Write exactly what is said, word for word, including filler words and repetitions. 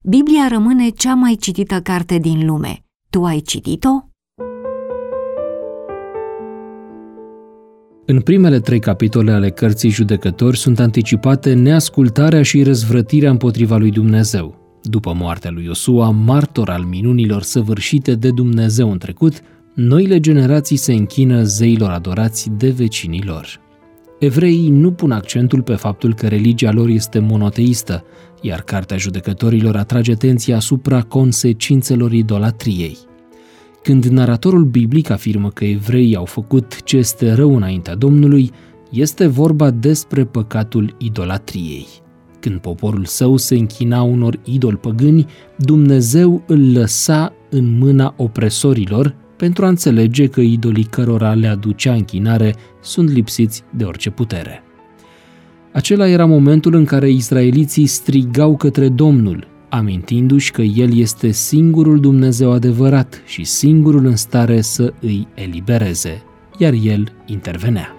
Biblia rămâne cea mai citită carte din lume. Tu ai citit-o? În primele trei capitole ale cărții Judecători sunt anticipate neascultarea și răzvrătirea împotriva lui Dumnezeu. După moartea lui Iosua, martor al minunilor săvârșite de Dumnezeu în trecut, noile generații se închină zeilor adorați de vecinii lor. Evreii nu pun accentul pe faptul că religia lor este monoteistă, iar Cartea Judecătorilor atrage atenția asupra consecințelor idolatriei. Când naratorul biblic afirmă că evreii au făcut ce este rău înaintea Domnului, este vorba despre păcatul idolatriei. Când poporul său se închina unor idoli păgâni, Dumnezeu îl lăsa în mâna opresorilor pentru a înțelege că idolii cărora le aducea închinare sunt lipsiți de orice putere. Acela era momentul în care israeliții strigau către Domnul, amintindu-și că El este singurul Dumnezeu adevărat și singurul în stare să îi elibereze, iar El intervenea.